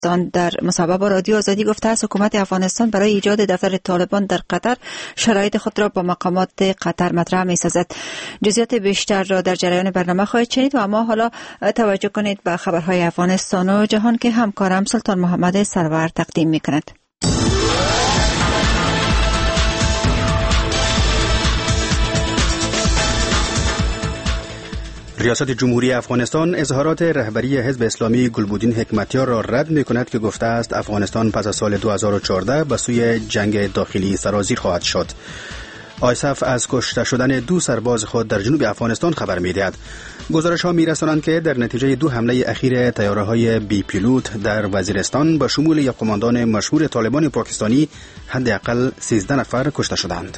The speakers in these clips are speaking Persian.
در مصاحبه با رادیو آزادی گفته است حکومت افغانستان برای ایجاد دفتر طالبان در قطر شرایط خود را با مقامات قطر مطرح می‌سازد. جزئیات بیشتر را در جریان برنامه خواهید شنید و اما حالا توجه کنید به خبرهای افغانستان و جهان که همکارم سلطان محمد سرور تقدیم می‌کند. ریاست جمهوری افغانستان اظهارات رهبری حزب اسلامی گلبودین حکمتیار را رد می‌کند که گفته است افغانستان پس از سال 2014 به سوی جنگ داخلی سرازیر خواهد شد. آیسف از کشته شدن 2 سرباز خود در جنوب افغانستان خبر می‌دهد. گزارش‌ها می‌رسانند که در نتیجه 2 حمله اخیر طیاره‌های بی پیلوت در وزیرستان به شمول یک قماندان مشهور طالبان پاکستانی حداقل 13 نفر کشته شدند.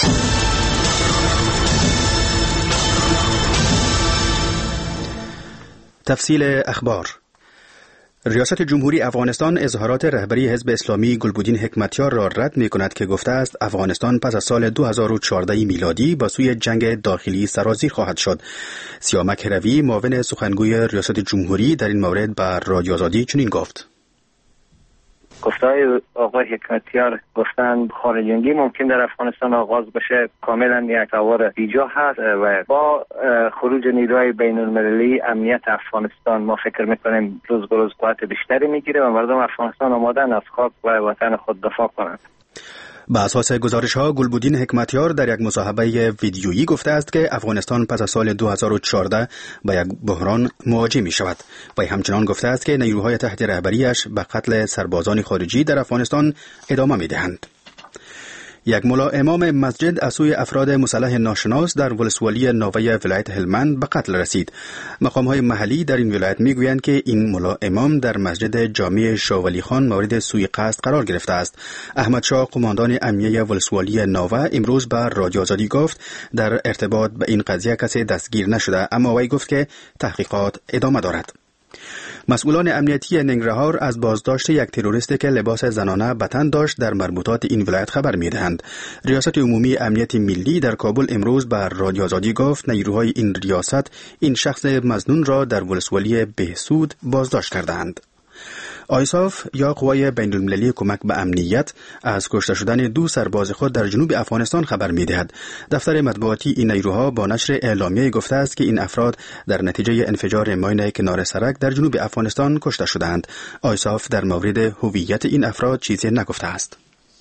تفصیل اخبار. ریاست جمهوری افغانستان اظهارات رهبری حزب اسلامی گلبودین حکمتیار را رد می‌کند که گفته است افغانستان پس از سال 2014 میلادی با سوی جنگ داخلی سرازیر خواهد شد. سیامک روی معاون سخنگوی ریاست جمهوری در این مورد به رادیو آزادی چنین گفت: گفته‌های آقای حکمتیار گفتند خارجنگی ممکن در افغانستان آغاز بشه کاملا یک تصور بیجا هست و با خروج نیروهای بین المللی امنیت افغانستان ما فکر میکنیم روز به روز قوت بیشتری میگیره و مردم افغانستان آمادن از خاک و وطن خود دفاع کنند. به اساس گزارش‌ها گلبودین حکمتیار در یک مصاحبه ویدیویی گفته است که افغانستان پس از سال 2014 با یک بحران مواجه می شود و همچنان گفته است که نیروهای تحت رهبریش به قتل سربازان خارجی در افغانستان ادامه می دهند. یک ملا امام مسجد از سوی افراد مسلح ناشناس در ولسوالی ناوه ولایت هلمند به قتل رسید. مقام‌های محلی در این ولایت می‌گویند که این ملا امام در مسجد جامع شاولی خان مورد سوء قصد قرار گرفته است. احمد شاه قماندان امنیه ولسوالی ناوه امروز به رادیو آزادی گفت در ارتباط به این قضیه کسی دستگیر نشده، اما وی گفت که تحقیقات ادامه دارد. مسئولان امنیتی ننگرهار از بازداشت یک تروریستی که لباس زنانه به تن داشت در مربوطات این ولایت خبر می‌دهند. ریاست عمومی امنیت ملی در کابل امروز به رادیو آزادی گفت نیروهای این ریاست این شخص مظنون را در ولسوالی بهسود بازداشت کردند. آیساف یا قوای بین‌المللی کمک به امنیت از کشته شدن 2 سرباز خود در جنوب افغانستان خبر می‌دهد. دفتر مطبوعاتی این نیروها با نشر اعلامیه گفته است که این افراد در نتیجه انفجار ماین کنار سرک در جنوب افغانستان کشته شدند. آیساف در مورد هویت این افراد چیزی نگفته است.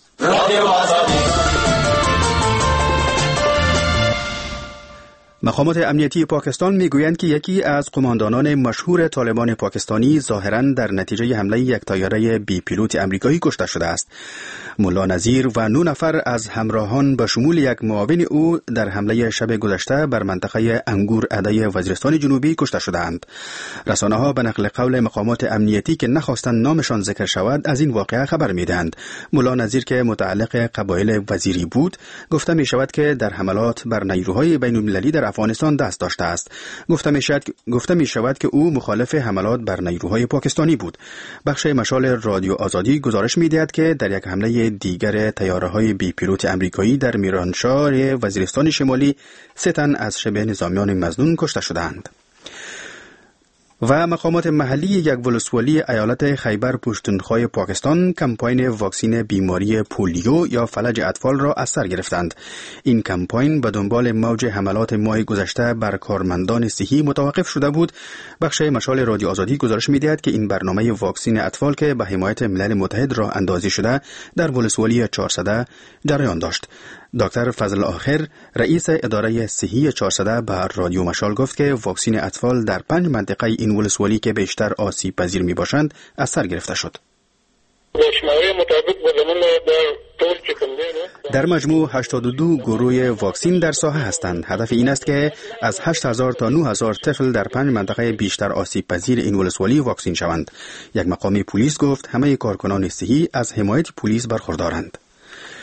مقامات امنیتی پاکستان میگویند که یکی از قماندانان مشهور طالبان پاکستانی ظاهراً در نتیجه حمله یک طیاره بی پیلوت امریکایی کشته شده است. ملا نظیر و 9 نفر از همراهان به شمول یک معاون او در حمله شب گذشته بر منطقه انگور عده وزیرستان جنوبی کشته شدند. رسانه‌ها به نقل قول مقامات امنیتی که نخواستند نامشان ذکر شود از این واقعه خبر می‌دهند. ملا نظیر که متعلق قبایل وزیری بود گفته می‌شود که در حملات بر نیروهای بین‌المللی در افغانستان دست داشته است. گفته می‌شود که او مخالف حملات بر نیروهای پاکستانی بود. بخش مشال رادیو آزادی گزارش می‌دهد که در یک حمله دیگر طیاره‌های بی پیلوت امریکایی در میرانشاه وزیرستان شمالی 3 تن از شبه نظامیان مظنون کشته شدند. و مقامات محلی یک ولسوالی ایالت خیبر پختونخوا پاکستان کمپاین واکسین بیماری پولیو یا فلج اطفال را از سر گرفتند. این کمپاین به دنبال موج حملات ماه گذشته بر کارمندان صحی متوقف شده بود. بخش مشال رادیو آزادی گزارش می‌دهد که این برنامه واکسین اطفال که به حمایت ملل متحد راه اندازی شده در ولسوالی 400 جریان داشت. دکتر فضل آخر رئیس اداره صحی 400 به رادیو مشال گفت که واکسین اطفال در 5 منطقه این ولسوالی که بیشتر آسیب پذیر می باشند از سر گرفته شد. در مجموع 82 گروه واکسین در ساحه هستند. هدف این است که از 8000 تا 9000 طفل در 5 منطقه بیشتر آسیب پذیر این ولسوالی واکسین شوند. یک مقامی پلیس گفت همه کارکنان صحی از حمایت پلیس برخوردارند.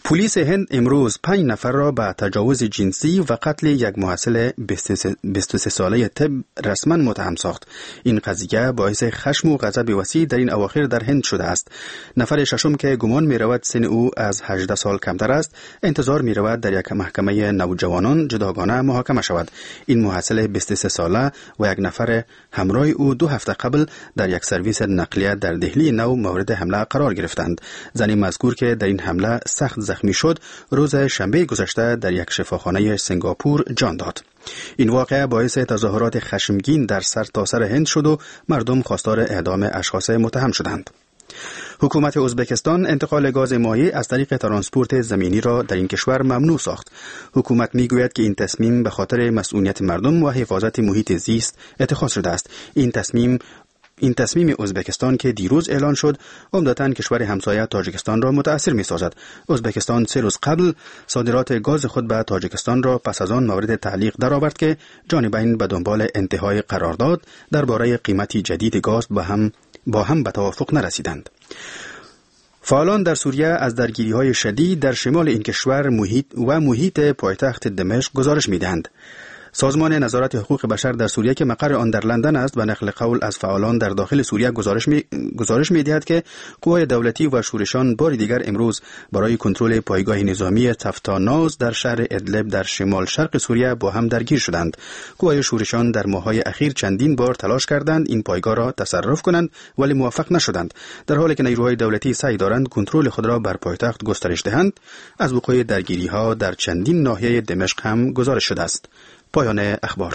پلیس هند امروز 5 نفر را به تجاوز جنسی و قتل یک محصل 23 ساله طب رسما متهم ساخت. این قضیه باعث خشم و غضب وسیع در این اواخر در هند شده است. نفر ششم که گمان می رود سن او از 18 سال کمتر است، انتظار می رود در یک محکمه نوجوانان جداگانه محاکمه شود. این محصل 23 ساله و یک نفر همراه او 2 هفته قبل در یک سرویس نقلیه در دهلی نو مورد حمله قرار گرفتند. زن مذکور که در این حمله سخت زخمی شد، روز شنبه گذشته در یک شفاخانه سنگاپور جان داد. این واقعه باعث تظاهرات خشمگین در سرتاسر هند شد و مردم خواستار اعدام اشخاص متهم شدند. حکومت ازبکستان انتقال گاز مایع از طریق ترانسپورت زمینی را در این کشور ممنوع ساخت. حکومت میگوید که این تصمیم به خاطر مسئولیت مردم و حفاظت محیط زیست اتخاذ شده است. این تصمیم ازبکستان که دیروز اعلان شد، عمدتاً کشور همسایه تاجیکستان را متأثر می‌سازد. ازبکستان 3 روز قبل صادرات گاز خود به تاجیکستان را پس از آن مورد تعلیق درآورد که جانبین به دنبال انتهای قرارداد درباره قیمتی جدید گاز با هم به توافق نرسیدند. فعالان در سوریه از درگیری‌های شدید در شمال این کشور محیط پایتخت دمشق گزارش می‌دهند. سازمان نظارت حقوق بشر در سوریه که مقر آن در لندن است و نقل قول از فعالان در داخل سوریه گزارش می‌دهد که قوای دولتی و شورشیان بار دیگر امروز برای کنترل پایگاه نظامی تفتاناز در شهر ادلب در شمال شرق سوریه با هم درگیر شدند. قوای شورشیان در ماه‌های اخیر چندین بار تلاش کردند این پایگاه را تصرف کنند ولی موفق نشدند، در حالی که نیروهای دولتی سعی دارند کنترل خود را بر پایتخت گسترش دهند. از وقوع درگیری‌ها در چندین ناحیه دمشق هم گزارش شده است. پایان اخبار.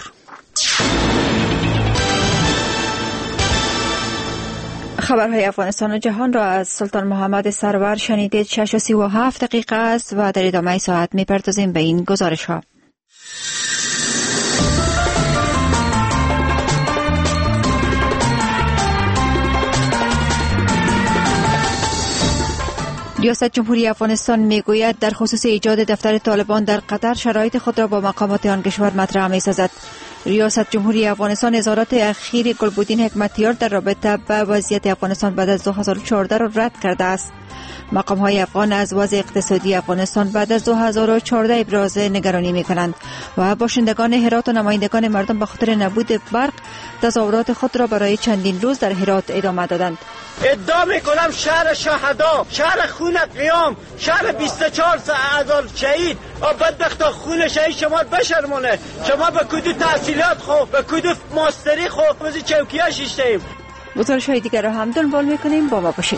خبرهای افغانستان و جهان را از سلطان محمد سرور شنیدید. 6:37 است و در ادامه ساعت می‌پردازیم به این گزارش‌ها. ریاست جمهوری افغانستان میگوید در خصوص ایجاد دفتر طالبان در قطر شرایط خود را با مقامات آن کشور مطرح می‌سازد. ریاست جمهوری افغانستان اظهارات اخیر گلبدین حکمتیار در رابطه با وضعیت افغانستان بعد از 2014 را رد کرده است. مقام‌های افغان از وضع اقتصادی افغانستان بعد از 2014 ابراز نگرانی می‌کنند و باشندگان هرات و نمایندگان مردم به خاطر نبود برق تظاهرات خود را برای چندین روز در هرات ادامه دادند. ادعا میکنم شهر شهدا، شهر خون قیام، شهر 24,000 شهید و بدبختا خون شهید شما بشرمونه. شما به کدو تحصیلات خوب، به کدو ماستری خوب، بزی چوکی‌ها شیشتیم. گزارش‌های دیگر را هم دنبال میکنیم، با ما باشید.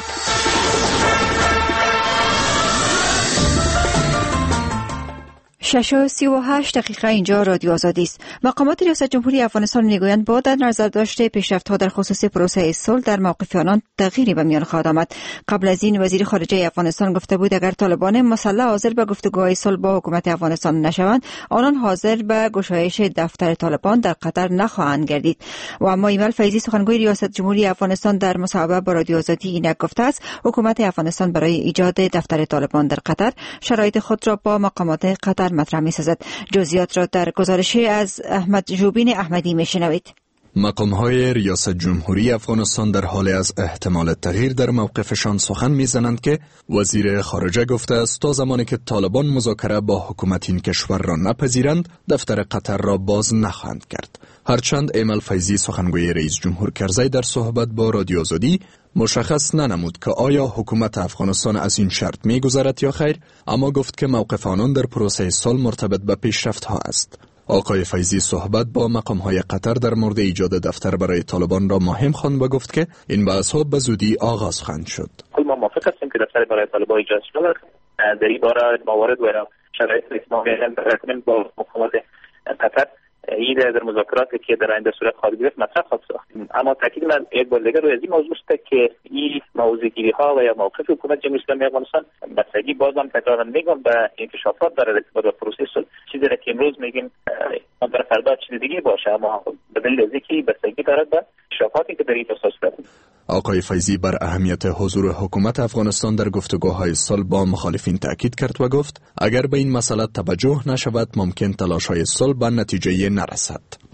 6:38 اینجا رادیو آزادی است. مقامات ریاست جمهوری افغانستان میگویند با در نظر داشته پیشرفت‌ها در خصوص پروسه صلح در موقف آنان تغییری به میان خواهد آمد. قبل از این وزیر خارجه افغانستان گفته بود اگر طالبان مسلح حاضر به گفتگوهای صلح با حکومت افغانستان نشوند، آنان حاضر به گشایش دفتر طالبان در قطر نخواهند گردید. و اما ایمل فیضی سخنگوی ریاست جمهوری افغانستان در مصاحبه با رادیو آزادی اینک گفته است حکومت افغانستان برای ایجاد دفتر طالبان در قطر شرایط خود را با مقامات قطر مطرح می‌سازد. جزئیات را در گزارشی از احمد جوبین احمدی می‌شنوید. مقام‌های ریاست جمهوری افغانستان در حال از احتمال تغییر در موقفشان سخن می‌زنند که وزیر خارجه گفته است تا زمانی که طالبان مذاکره با حکومت این کشور را نپذیرند دفتر قطر را باز نخواهند کرد. هرچند ایمل فیضی سخنگوی رئیس جمهور کرزی در صحبت با رادیو آزادی مشخص ننمود که آیا حکومت افغانستان از این شرط می‌گذرد یا خیر، اما گفت که موقف آنان در پروسه صلح مرتبط به پیشرفت‌ها است. آقای فیضی صحبت با مقام‌های قطر در مورد ایجاد دفتر برای طالبان را مهم خواند و گفت که این بحث‌ها به زودی آغاز خواهند شد. ما موافق هستیم که دفتر برای طالبان ایجاد شود. در این باره موارد و شرایط اجتماعی با مقامات قطر این در مذاکراتی که در آینده صورت خواهد گرفت مطرح خواهد ساخت. اما تاکید من یک بار دیگر روی این موضوع است که این موضوعگیری ها و یا موقف حکومت جمهوری اسلامی افغانستان بستگی بازم تکرارا میگم به انکشافات داره در پروسه صلح. چیزی را که امروز میگیم در فردا چیز دیگه باشه، اما به دلیل از اینکه بستگی دارد به انکشافاتی که در این اساس دارد. آقای فیضی بر اهمیت حضور حکومت افغانستان در گفتگوهای صلح با مخالفین تاکید کرد و گفت اگر به این مسئله توجه نشود ممکن تلاش‌های صلح به نتیجه نرسد.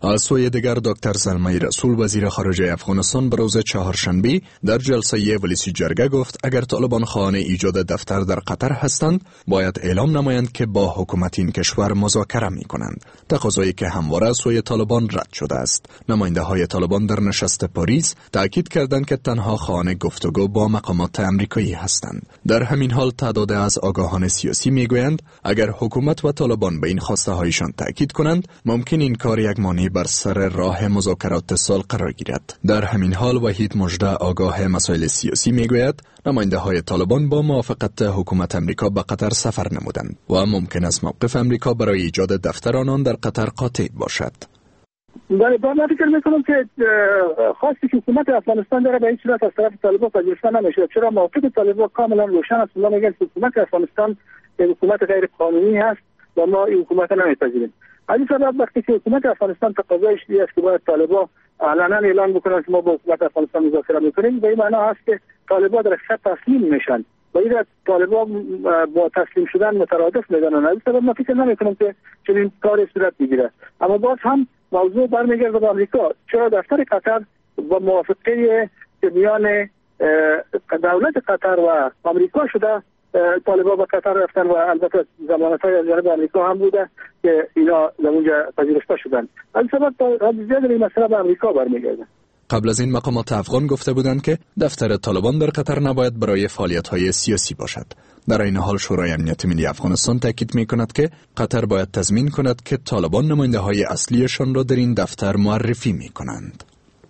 از سوی دیگر دکتر زلمه رسول وزیر خارجه افغانستان به روز چهارشنبه در جلسه ولسی جرگه گفت اگر طالبان خواهان ایجاد دفتر در قطر هستند باید اعلام نمایند که با حکومت این کشور مذاکره می کنند، تقاضایی که همواره از سوی طالبان رد شده است. نماینده های طالبان در نشست پاریس تاکید کردند که تنها خواهان گفتگو با مقامات امریکایی هستند. در همین حال تعداد از آگاهان سیاسی می گویند اگر حکومت و طالبان به این خواسته هایشان تاکید کنند ممکن این کار یک مانع بر سر راه مذاکرات اتصال قرار گیرد. در همین حال وحید مژده آگاه مسائل سیاسی میگوید نماینده های طالبان با موافقت حکومت امریکا به قطر سفر نمودند و ممکن است موقف امریکا برای ایجاد دفتر آنان در قطر قاطع باشد. من فکر میکنم که خواستی که حکومت افغانستان داره به این صورت از طرف طالبان پذیرفته نمیشه، چرا موقف طالبان کاملا روشن است. اونا میگن که حکومت افغانستان حکومت غیر قانونی است و ما این حکومت نمیپذیریم. از این سبب وقتی که حکومت افغانستان تقاضایش این است که باید طالبان علنا اعلان بکنن که ما با حکومت افغانستان مذاکره میکنیم، به این معنا هست که طالبان در حقیقت تسلیم میشن و این طالبان با تسلیم شدن مترادف میدانن. از این سبب من فکر نمیکنم که چنین کاری صورت بگیره. اما باز هم موضوع برمیگرده به آمریکا، چرا دفتر قطر با موافقه میان دولت قطر و آمریکا شده طالبان با قطر رفتن و البته ضمانت‌های از جانب آمریکا هم بوده که اینا در اونجا پذیرفته شدن. از سبب زیاد این مسئله به آمریکا برمیگرده. قبل از این مقامات افغان گفته بودند که دفتر طالبان در قطر نباید برای فعالیت‌های سیاسی باشد. در این حال شورای امنیت ملی افغانستان تاکید می‌کند که قطر باید تضمین کند که طالبان نماینده‌های اصلیشان را در این دفتر معرفی می‌کنند.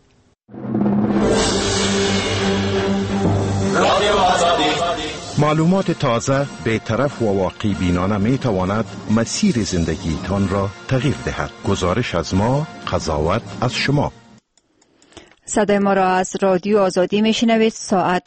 معلومات تازه، بی‌طرف و واقعی بینانه می تواند مسیر زندگیتان را تغییر دهد. گزارش از ما، قضاوت از شما. صدای ما را از رادیو آزادی میشنوید. ساعت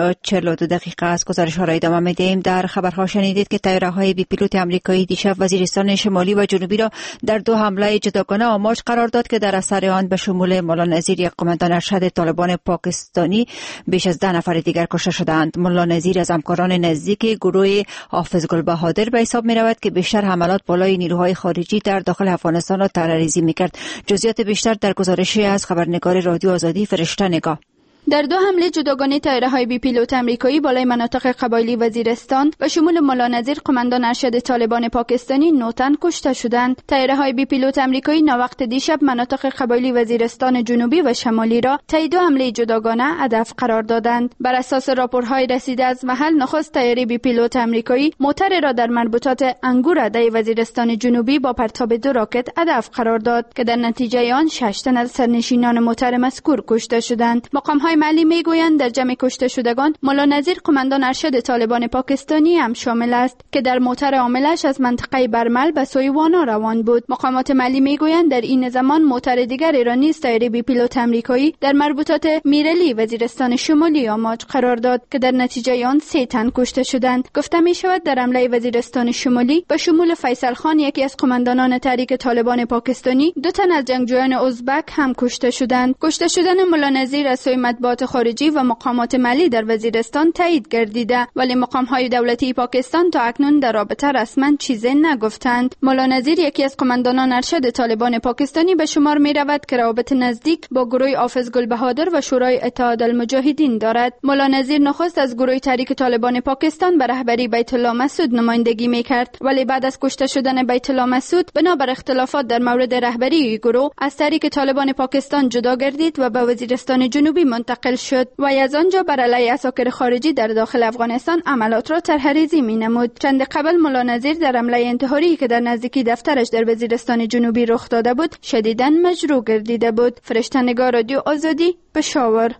6:42 است. گزارش ها را ادامه میدیم. در خبرها شنیدید که طیاره‌های بی پیلوت آمریکایی دیشب وزیرستان شمالی و جنوبی را در دو حمله جداگانه آماج قرار داد که در اثر آن به شمول مولا نظیر، یک قماندان ارشد طالبان پاکستانی، بیش از 10 نفر دیگر کشته شدند. مولا نظیر از همکاران نزدیک گروه حافظ گل بهادر به حساب می رود که بیشتر حملات بالای نیروهای خارجی در داخل افغانستان را تروریزی می‌کرد. جزئیات بیشتر در گزارشی از خبرنگار رادیو آزادی فرشته نگاه. در دو حمله جداگانه طیاره‌های بی پیلوت آمریکایی بالای مناطق قبایلی وزیرستان و شمول مولا نظیر، قماندان ارشد طالبان پاکستانی، 9 تن کشته شدند. طیاره‌های بی پیلوت آمریکایی ناوقت دیشب مناطق قبایلی وزیرستان جنوبی و شمالی را طی دو حمله جداگانه هدف قرار دادند. بر اساس راپورهای رسیده از محل، نخست طیاره بی پیلوت آمریکایی موتر را در مربوطات انگور عده وزیرستان جنوبی با پرتاب 2 راکت هدف قرار داد که در نتیجه آن 6 تن از سرنشینان موتر مذکور کشته شدند. مقام‌های محلی میگویند در جمع کشته شدگان مولا نظیر، قماندان ارشد طالبان پاکستانی، هم شامل است که در موتر عاملش از منطقه برمل به سوی وانا روان بود. مقامات محلی میگویند در این زمان موتر دیگر ایرانی طیاره بی پیلوت آمریکایی در مربوطات میرلی وزیرستان شمالی آماج قرار داد که در نتیجه آن 3 تن کشته شدند. گفته می شود در حمله وزیرستان شمالی به شمول فیصل خان، یکی از قماندانان تحریک طالبان پاکستانی، 2 تن از جنگجویان ازبک هم کشته شدند. کشته شدن مولا نظیر از سوی مطبوعات خارجی و مقامات محلی در وزیرستان تایید گردیده، ولی مقام‌های دولتی پاکستان تا اکنون در رابطه رسما چیزی نگفتند. مولا نظیر یکی از قماندانان ارشد طالبان پاکستانی به شمار می رود که روابط نزدیک با گروه حافظ گل بهادر و شورای اتحاد المجاهدین دارد. مولا نظیر نخست از گروه تحریک طالبان پاکستان به رهبری بیت الله مسعود نمایندگی می کرد، ولی بعد از کشته شدن بیت الله مسعود بنابر اختلافات در مورد رهبری گروه از تحریک طالبان پاکستان جدا گردید و به وزیرستان جنوبی منتقل شد و از آنجا بر علیه اساکر خارجی در داخل افغانستان عملات را طرح‌ریزی می‌نمود. چند قبل مولا نظیر در حمله انتحاری که در نزدیکی دفترش در وزیرستان جنوبی رخ داده بود شدیداً مجروح گردیده بود. فرشته نگار، رادیو آزادی، پشاور.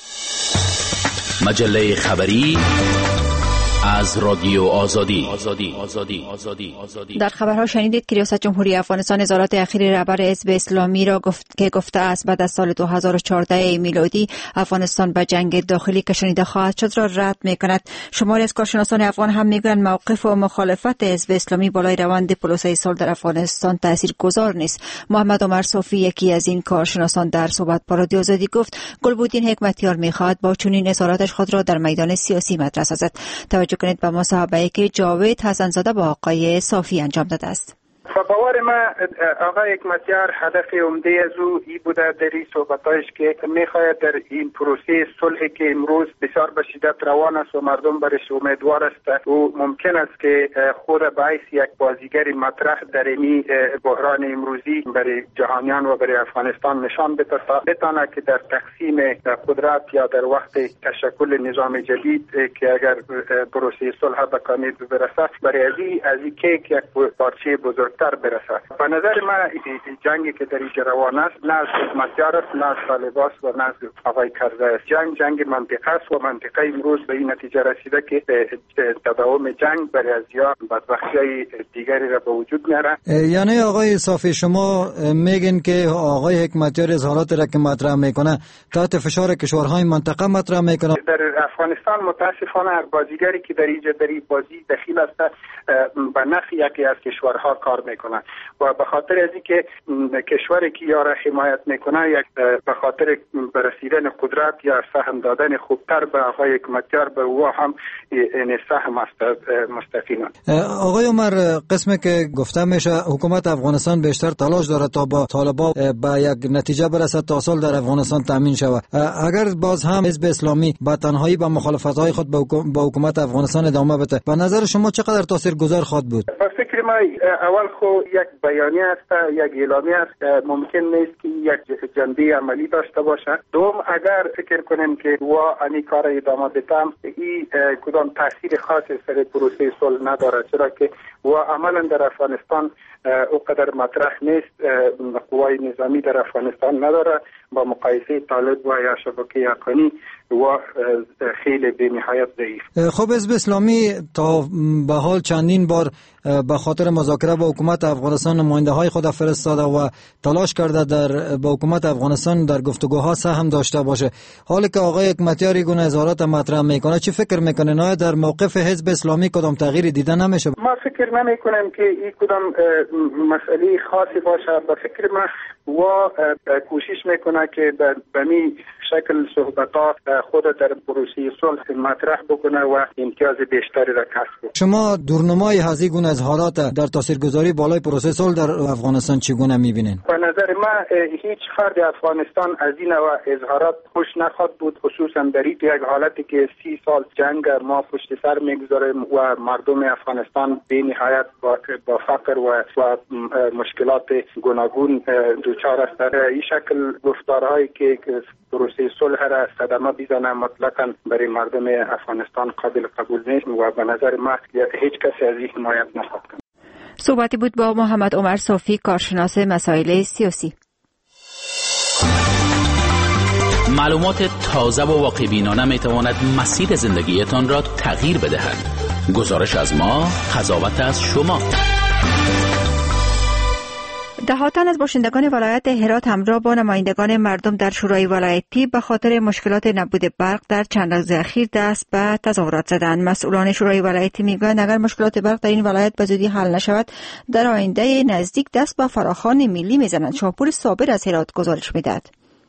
مجله خبری از رادیو آزادی. در خبرها شنیدید که ریاست جمهوری افغانستان اظهارات اخیر رهبر حزب اسلامی را گفته است بعد از سال 2014 میلادی افغانستان به جنگ داخلی کشانیده خواهد شد را رد می‌کند. شماری از کارشناسان افغان هم می‌گویند موقف و مخالفت حزب اسلامی بالای روند پروسه صلح در افغانستان تاثیرگذار نیست. محمد عمر صوفی، یکی از این کارشناسان، در صحبت با رادیو آزادی گفت گلبودین حکمتیار می‌خواهد با چنین اظهاراتش خود را در میدان سیاسی مطرح سازد. توجه کنید به مصاحبه‌ای که جاوید حسن‌زاده با آقای صافی انجام داده است. با باور من آقای حکمتیار هدف عمده از او ای بوده در این صحبتایش که میخواهد در این پروسه صلحی که امروز بسیار به شدت روان است و مردم برش امیدوار است و ممکن است که خود باعث یک بازیگر مطرح در این بحران امروزی برای جهانیان و برای افغانستان نشان بتانه که در تقسیم قدرت یا در وقت تشکل نظام جدید که اگر پروسه صلح به کامیابی برسد برای از این کیک یک پارچه بزرگتر برسد. به نظر من جنگی که در اینجا روان است نه از حکمتیار است نه از طالبان و نه از آقای کرزی است. جنگ منطقه است و منطقه امروز به این نتیجه رسیده که تداوم جنگ برای ازیا بدبختی‌های دیگری را به وجود میاره. یعنی آقای صافی شما میگین که آقای حکمتیار اظهارات را که مطرح میکنه تحت فشار کشورهای منطقه مطرح میکنه؟ در افغانستان متاسفانه هر بازیگری که در اینجا در این بازی دخیل است به نفع یکی از کشورها کار میکنه و به خاطر از اینکه کشوری که یا را حمایت میکنه یک به خاطر برسیدن قدرت یا سهم دادن خوبتر به آقای حکمتیار به او هم این سهم است مستقیما. آقای عمر، قسمی که گفته میشه حکومت افغانستان بیشتر تلاش داره تا با طالبان به یک نتیجه برسد تا سال در افغانستان تامین شود. اگر باز هم حزب اسلامی با تنهایی با مخالفت‌های خود با حکومت افغانستان ادامه بده، به نظر شما چقدر تاثیرگذار خواهد بود؟ به فکر من اول خو یک بیانیه است، یک اعلامیه است، ممکن نیست که یک جنبه عملی داشته باشه. دوم، اگر فکر کنیم که وا این کار ادامه بدم این کدام تاثیر خاصی سر پروسه صلح نداره، چرا که وا عملا در افغانستان اونقدر مطرح نیست. قوای نظامی در افغانستان نداره با مقایسه طالب و یا شبکه حقانی و خیلی به نهایت ضعیف. خب حزب اسلامی تا به حال چندین بار به خاطر مذاکره با حکومت افغانستان نماینده های خود فرستاده و تلاش کرده در با حکومت افغانستان در گفتگوها سهم داشته باشه. حالی که آقای حکمتیار گونه اظهارات مطرح میکنه، چی فکر میکنه؟ نه در موقف حزب اسلامی کدام تغییری دیده نمیشه؟ ما فکر نمی کنم که این کدام مسئله خاصی باشه. به فکر من و کوشش میکنه که به می شکل صحبتات خود در پروسه صلح مطرح بکنه و امتیاز بیشتری را کسب کنه. شما دورنمای هذه گونه اظهارات در تاثیرگذاری بالای پروسه صلح در افغانستان چگونه میبینین؟ به نظر من هیچ فرد افغانستان از این نوع اظهارات خوش نخواد بود، خصوصا در یک حالتی که 30 سال جنگ ما پشت سر میگذاریم و مردم افغانستان به نهایت با فقر و مشکلات گوناگون دچار است. این شکل گفتارهایی که پروسه صلح را صدمه بزنه مطلقاً برای مردم افغانستان قابل قبول نیست و به نظر من هیچ کسی از این حمایت نخواهد کرد. صحبتی بود با محمد عمر صافی، کارشناس مسائل سیاسی. معلومات تازه و واقع بینانه می تواند مسیر زندگیتان را تغییر بدهد. گزارش از ما، قضاوت از شما. دهاتن از باشندگان ولایت هرات همراه با نمایندگان مردم در شورای ولایتی به خاطر مشکلات نبود برق در چند روز اخیر دست به تظاهرات زدند. مسئولان شورای ولایتی میگویند اگر مشکلات برق در این ولایت به زودی حل نشود، در آینده نزدیک دست به فراخوان ملی میزنند. شاپور صابر از هرات گزارش میدهد.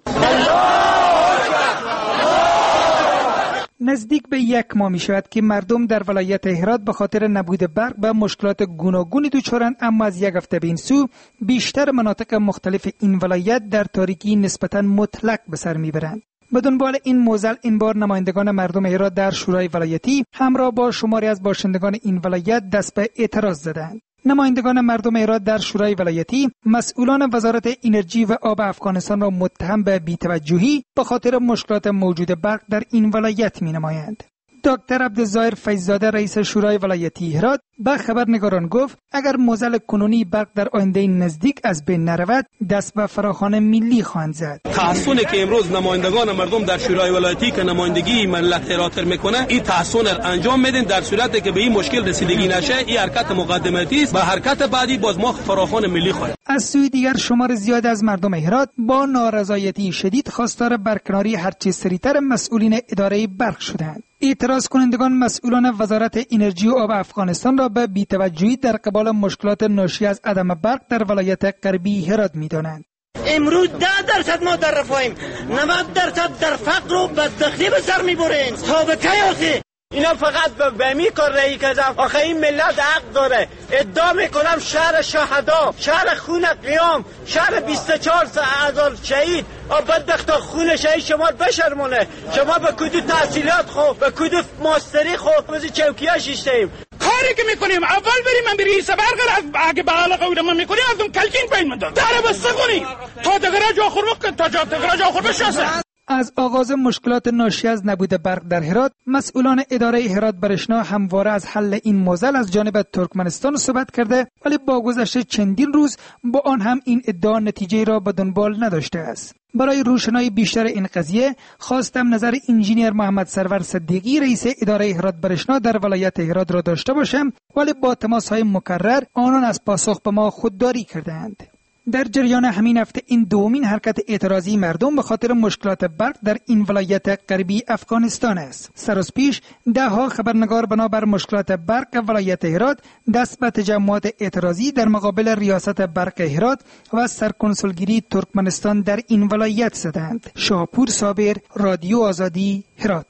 نزدیک به 1 ماه می شود که مردم در ولایت هرات به خاطر نبود برق به مشکلات گوناگونی دچارند، اما از 1 هفته به این سو بیشتر مناطق مختلف این ولایت در تاریکی نسبتاً مطلق به سر می برند. به دنبال این موضوع این بار نمایندگان مردم هرات در شورای ولایتی همراه با شماری از باشندگان این ولایت دست به اعتراض زدند. نمایندگان مردم هرات در شورای ولایتی مسئولان وزارت انرژی و آب افغانستان را متهم به بی‌توجهی به خاطر مشکلات موجود برق در این ولایت می‌نمایند. دکتر عبدالظاهر فیض‌زاده رئیس شورای ولایتی هرات به خبرنگاران گفت اگر معضل کنونی برق در آینده نزدیک از بین نرود، دست به فراخوان ملی خواهند زد. تحسنی که امروز نمایندگان مردم در شورای ولایتی که نمایندگی ملت هرات میکنه، این تحسن را انجام میدن. در صورتی که به این مشکل رسیدگی نشه، این حرکت مقدماتی است. به حرکت بعدی باز ما فراخوان ملی خواهیم. از سوی دیگر شمار زیاد از مردم هرات با نارضایتی شدید خواستار برکناری هرچه سریعتر مسئولین اداره برق شدند. اعتراض کنندگان مسئولان وزارت انرژی و آب افغانستان را به بی‌توجهی در قبال مشکلات ناشی از عدم برق در ولایت غربی هرات می‌دانند. امروز 10% ما در رفاهیم، 90% در فقر و بدبختی به سر می‌بریم. تا به کی آخه اینا فقط به می کار رایی کردم. آخه این ملت حق داره. ادعا میکنم شهر شهدا، شهر خون قیام، شهر 24,000 شهید. بدبختا خون شهید شما بشرمونه. شما به کدو تحصیلات خوب، به کدو ماستری خوب، بزی چوکی‌ها شیشتیم. کاری که میکنیم اول بریم من بری سبرگر اگه بغل قوی من میکنیم از اون کلکین پین من دار داره بسته کنی تا دگرج آخر وقت تا دگرج آخر بشاسه. از آغاز مشکلات ناشی از نبود برق در هرات، مسئولان اداره هرات برشنا همواره از حل این معضل از جانب ترکمنستان صحبت کرده، ولی با گذشت چندین روز با آن هم این ادعا نتیجه را به دنبال نداشته است. برای روشنایی بیشتر این قضیه خواستم نظر انجینیر محمد سرور صدیقی رئیس اداره هرات برشنا در ولایت هرات را داشته باشم، ولی با تماس‌های مکرر آنان از پاسخ به ما خودداری کردند. در جریان همین هفته این دومین حرکت اعتراضی مردم به خاطر مشکلات برق در این ولایت غربی افغانستان است. سر از پیش ده‌ها خبرنگار بنابر مشکلات برق ولایت هرات دست به تجمعات اعتراضی در مقابل ریاست برق هرات و سرکنسولگری ترکمنستان در این ولایت زدند. شاپور صابر، رادیو آزادی، هرات.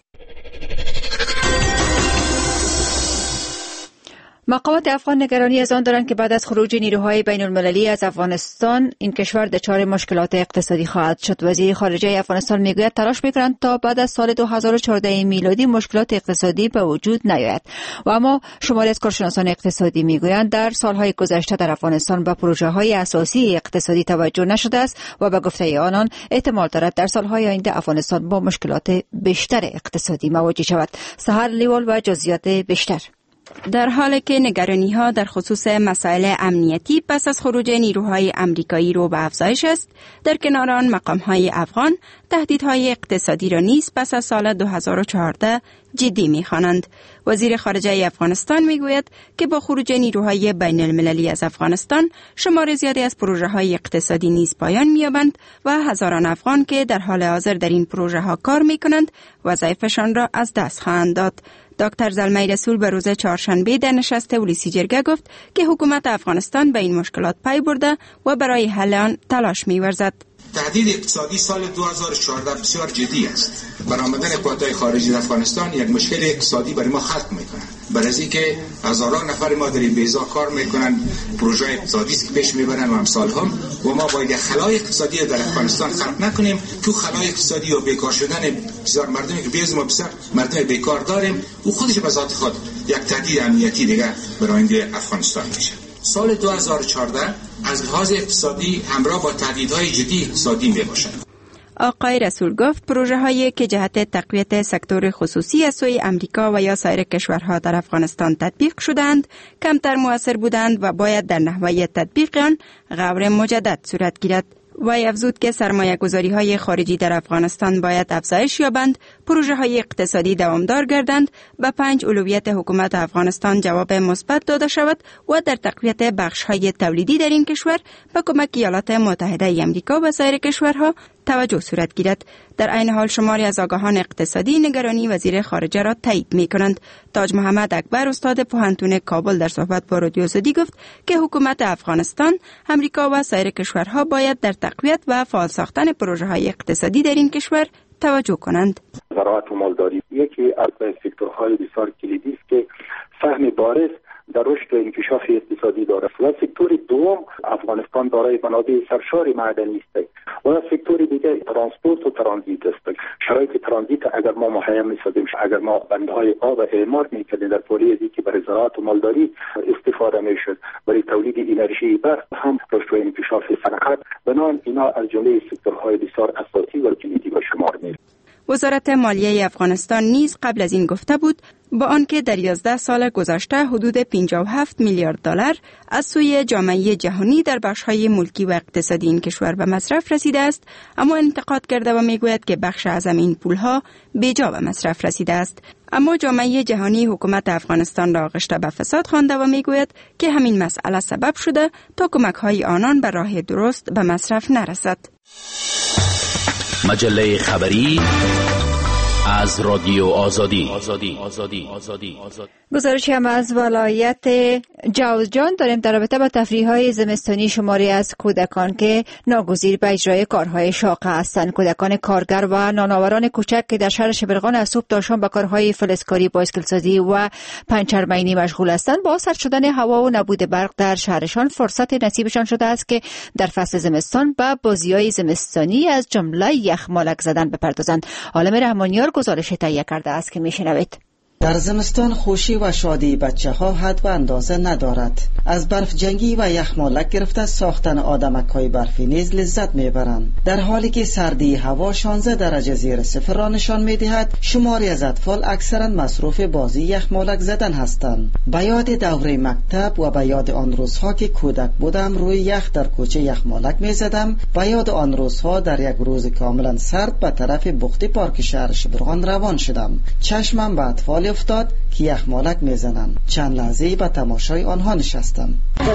مقامات افغان نگرانی از آن دارند که بعد از خروج نیروهای بین المللی از افغانستان این کشور دچار مشکلات اقتصادی خواهد شد. وزیر خارجه افغانستان میگوید تلاش میکنند تا بعد از سال 2014 میلادی مشکلات اقتصادی به وجود نیاید. و اما شماری از کارشناسان اقتصادی میگویند در سالهای گذشته در افغانستان به پروژه های اساسی اقتصادی توجه نشده است و به گفته آنان احتمال دارد در سالهای آینده افغانستان با مشکلات بیشتر اقتصادی مواجه شود. سحر لیوال و جزئیات بیشتر. در حالی که نگرانی‌ها در خصوص مسائل امنیتی پس از خروج نیروهای امریکایی رو به افزایش است، در کنار آن مقام‌های افغان تهدیدهای اقتصادی را نیز پس از سال 2014 جدی می‌خوانند. وزیر خارجه افغانستان میگوید که با خروج نیروهای بین المللی از افغانستان شمار زیادی از پروژه‌های اقتصادی نیز پایان می‌یابند و هزاران افغان که در حال حاضر در این پروژه‌ها کار می‌کنند وظایفشان را از دست خواهند داد. دکتر زلمه رسول به روز چهارشنبه در نشست ولسی جرگه گفت که حکومت افغانستان به این مشکلات پی برده و برای حل آن تلاش می‌ورزد. تهدید اقتصادی سال 2014 بسیار جدی است. برآمدن قوات‌های خارجی افغانستان یک مشکل اقتصادی برای ما خلق می‌کند. برای اینکه هزاران نفر ما در این بیضا کار می‌کنند، پروژه اقتصادی است که پیش می‌برند و امثال هم و ما باید خلای اقتصادی در افغانستان خلق نکنیم که خلای اقتصادی و بیکار شدن بسیار مردمی که بیز ما بسیار مردم بیکار داریم و خودش به ذات خود یک تهدید امنیتی دیگه برای آینده افغانستان میشه. سال 2014 از لحاظ اقتصادی همراه با تهدیدهای جدی اقتصادی میباشد. آقای رسول گفت پروژه هایی که جهت تقویت سکتور خصوصی از سوی امریکا و یا سایر کشورها در افغانستان تطبیق شدند کمتر مؤثر بودند و باید در نحوه تطبیق آن غور مجدد صورت گیرد. وی افزود که سرمایه گذاری های خارجی در افغانستان باید افزایش یابند، پروژه های اقتصادی دوامدار گردند، به 5 اولویت حکومت افغانستان جواب مثبت داده شود و در تقویت بخش های تولیدی در این کشور به کمک ایالات متحده امریکا و سایر کشورها توجه صورت گیرد. در عین حال شماری از آگاهان اقتصادی نگرانی وزیر خارجه را تایید می کنند. تاج محمد اکبر استاد پوهنتون کابل در صحبت با رادیو آزادی گفت که حکومت افغانستان، امریکا و سایر کشورها باید در تقویت و فعال ساختن پروژه های اقتصادی در این کشور توجه کنند. زراعت و مالداری یکی از سکتورهای بسیار کلیدی است که سهم بارز در رشد و انکشاف اقتصادی دارد و سکتور دوم افغانستان دارای منابع سرشار معدنی است و سکتور دیگه ترانسپورت و ترانزیت است. شرایط ترانزیت اگر ما مهیا می‌سازیم، اگر ما بندهای آب اعمار می‌کنیم در پولی ازی که برای زراعت و مالداری استفاده می‌شد، برای تولید انرژی برق هم رشد و انکشاف صنعت، بنابراین اینا از جمله سکتورهای بسیار اساسی و کلیدی به شمار می‌رسند. وزارت مالیه افغانستان نیز قبل از این گفته بود با آنکه در 11 سال گذشته حدود 57 میلیارد دلار از سوی جامعه جهانی در بخش‌های ملکی و اقتصادی این کشور به مصرف رسیده است، اما انتقاد کرده و میگوید که بخش اعظم این پول‌ها بیجا به مصرف رسیده است. اما جامعه جهانی حکومت افغانستان را آغشته به فساد خوانده و میگوید که همین مسئله سبب شده تا کمک‌های آنان به راه درست به مصرف نرسد. مجله خبری از رادیو آزادی. گزارشی هم از ولایت جوزجان داریم در رابطه با تفریح‌های زمستانی شماری از کودکان که ناگزیر به اجرای کارهای شاقه هستند. کودکان کارگر و نانآوران کوچک که در شهر شبرغان از صبح تا شام به کارهای فلزکاری، بایسکل‌سازی و پنچربینی مشغول هستند. با سرد شدن هوا و نبود برق در شهرشان فرصت نصیبشان شده است که در فصل زمستان به بازی‌های زمستانی از جمله یخمالک زدن بپردازند. عالم رحمانیار گزارش تهیه کرده است که میشنوید. در زمستان خوشی و شادی بچه ها حد و اندازه ندارد. از برف جنگی و یخمالک گرفته ساختن آدمک های برفی نیز لذت میبرند. در حالی که سردی هوا 16 درجه زیر صفر را نشان میدهد، شماری از اطفال اکثرا مصروف بازی یخمالک زدن هستند. به یاد دوره مکتب و به یاد آن روزها که کودک بودم روی یخ در کوچه یخمالک میزدم، به یاد آن روزها در یک روز کاملا سرد به طرف بخت پارک شهر شبرغان روان شدم. چشمم به اطفال افتاد که یخمالک میزنند. چند لحظه به تماشای آنها نشستم.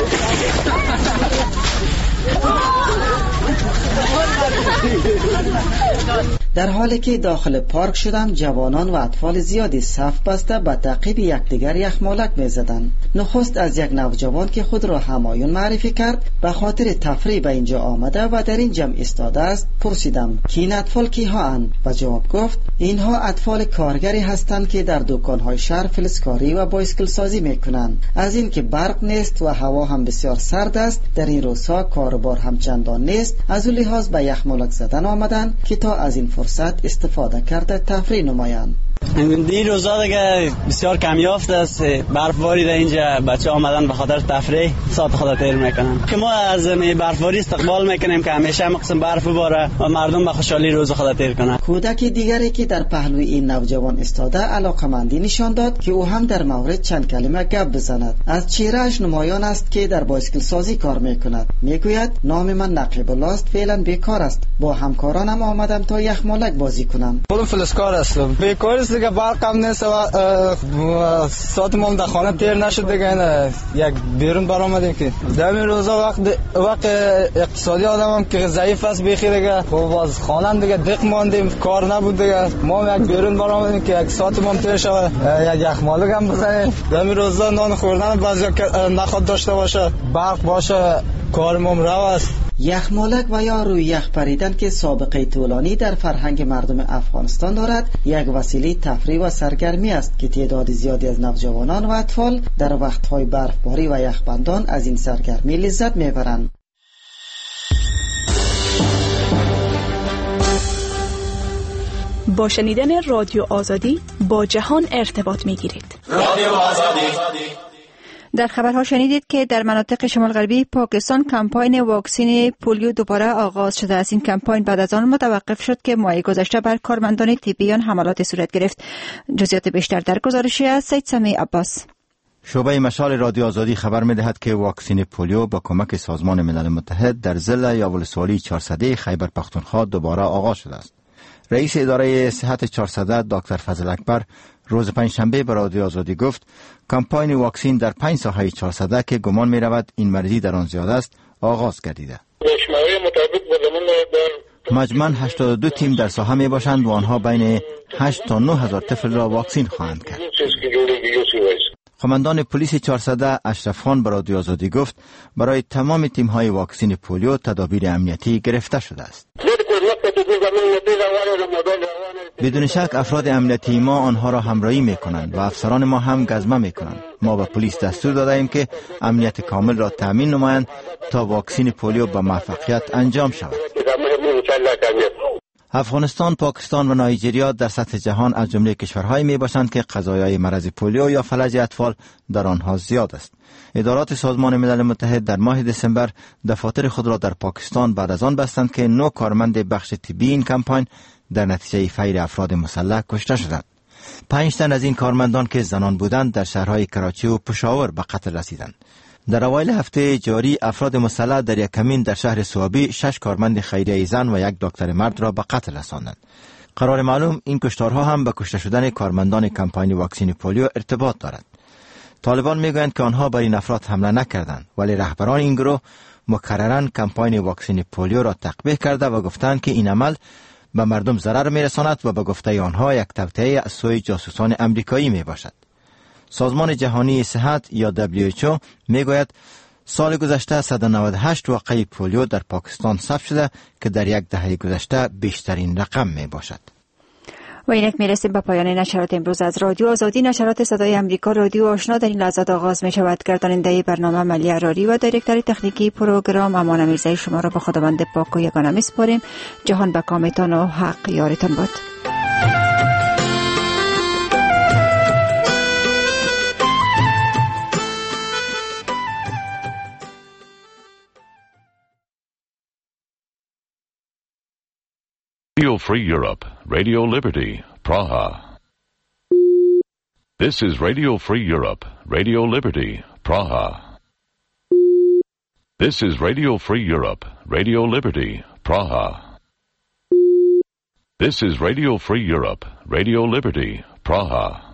در حالی که داخل پارک شدم، جوانان و اطفال زیادی صف بسته به تعقیب یکدیگر یخمالک میزدند. نخست از یک نوجوان که خود را همایون معرفی کرد به خاطر تفریح به اینجا آمده و در این جمع ایستاده است پرسیدم که این اطفال کیها اند و جواب گفت اینها اطفال کارگری هستند که در دکانهای شهر فلزکاری و بایسکل سازی میکنند. از این که برق نیست و هوا هم بسیار سرد است، در این روزها کاربار هم چندان نیست، از اون لحاظ به یخمالک زدن آمدند که تا از این فرصت استفاده کرده تفریح نمایند. این روزا دیگه بسیار کمیافت است، برفباری در اینجا بچه آمدن به خاطر تفریح ساعت خود تیر میکنن که ما از برفباری استقبال میکنیم که همیشه مقسم برف باره و مردم به خوشحالی روز خود تیر کنن. کودک دیگری که در پهلوی این نوجوان استاده علاقمندی نشان داد که او هم در مورد چند کلمه گپ بزند. از چهرهش نمایان است که در بایسکل سازی کار میکند. میگوید نام من نقیب الله است، فعلا بیکار است، با همکارانم آمدم تا یخمالک بازی کنم. خودم فلزکار هستم، بیکار است دیگه، برقم نیست و ساعت ما در خانه تیر نشد دیگه، نه یک بیرون برآمدیم که در این روزا وقت اقتصادی آدمم که ضعیف است بخیر دیگه، خب از خانه دیگه دق ماندیم، کار نبود دیگه، ما یک بیرون برآمدیم که یک ساعت ما تیر شود، یک یخمالک هم بزنیم. در این روزا نان خوردن بعضی نخواد داشته باشه، برق باشه، کارمون رو است. یخمالک و یا روی یخ پریدن که سابقه طولانی در فرهنگ مردم افغانستان دارد، یک وسیله تفریح و سرگرمی است که تعداد زیادی از نوجوانان و اطفال در وقتهای برفباری و یخبندان از این سرگرمی لذت میبرند. با شنیدن رادیو آزادی با جهان ارتباط میگیرید. رادیو آزادی. در خبرها شنیدید که در مناطق شمال غربی پاکستان کمپاین واکسین پولیو دوباره آغاز شده است. این کمپاین بعد از آن متوقف شد که ماه گذشته بر کارمندان طبیان حملات صورت گرفت. جزئیات بیشتر در گزارشی از سید سمیع عباس. شعبه مشال رادیو آزادی خبر می‌دهد که واکسین پولیو با کمک سازمان ملل متحد در ضلع یاولسوالی 400 خیبر پختونخوا دوباره آغاز شده است. رئیس اداره صحت 400 دکتر فضل اکبر روز پنجشنبه به رادیو آزادی گفت کمپاین واکسین در 5 ساحه 400 که گمان می رود این مریضی در آن زیاد است آغاز گردیده. مجموعاً 82 تیم در ساحه می باشند و آنها بین 8 تا 9 هزار طفل را واکسین خواهند کرد. قماندان پلیس 400 اشرف خان به رادیو آزادی گفت برای تمام تیم های واکسین پولیو تدابیر امنیتی گرفته شده است. بدون شک افراد امنیتی ما آنها را همراهی میکنند و افسران ما هم گزمه میکنند. ما به پلیس دستور داده ایم که امنیت کامل را تامین نمایند تا واکسین پولیو با موفقیت انجام شود. افغانستان، پاکستان و نایجریا در سطح جهان از جمله کشورهایی می باشند که قضایای مرض پولیو یا فلج اطفال در آنها زیاد است. ادارات سازمان ملل متحد در ماه دسامبر دفاتر خود را در پاکستان بعد از آن بستند که 9 کارمند بخش طبی این کمپاین در نتیجه فیر افراد مسلح کشته شدند. 5 تن از این کارمندان که زنان بودند در شهرهای کراچی و پشاور به قتل رسیدند. در اوایل هفته جاری افراد مسلح در یک کمین در شهر سوابی 6 کارمند خیریه زن و 1 دکتر مرد را به قتل رساندند. قرار معلوم این کشتارها هم به کشته شدن کارمندان کمپاین واکسین پولیو ارتباط دارد. طالبان میگویند که آنها بر این افراد حمله نکردند، ولی رهبران این گروه مکرراً کمپاین واکسین پولیو را تقبیح کرده و گفتند که این عمل به مردم ضرر می‌رساند و به گفته آنها یک توطئه از سوی جاسوسان امریکایی میباشد. سازمان جهانی صحت یا WHO میگوید سال گذشته 198 واقعه پولیو در پاکستان ثبت شده که در یک دهه گذشته بیشترین رقم می باشد. و اینک میرسیم به پایان نشرات امروز از رادیو آزادی. نشرات صدای امریکا رادیو آشنا در این لحظات آغاز می شود. گرداننده برنامه ملی اراری و دایرکتور تکنیکی پروگرام امان میرزایی شما را به خداوند پاک و یگانه میسپاریم. جهان به کامتان و حق یارتان باد. Radio Free Europe, Radio Liberty, Praha. This is Radio Free Europe, Radio Liberty, Praha. This is Radio Free Europe, Radio Liberty, Praha. This is Radio Free Europe, Radio Liberty, Praha.